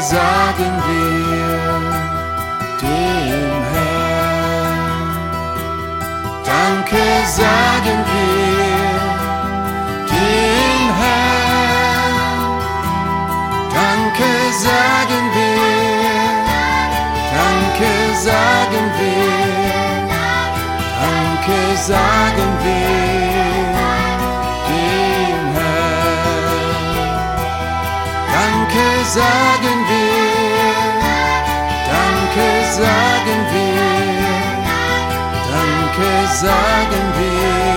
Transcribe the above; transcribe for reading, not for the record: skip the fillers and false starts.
sagen wir dem Herrn. Danke sagen wir dem Herrn. Danke sagen wir. Danke sagen wir. Danke sagen wir dem Herrn. Danke sagen wir. Danke sagen wir. Danke sagen wir.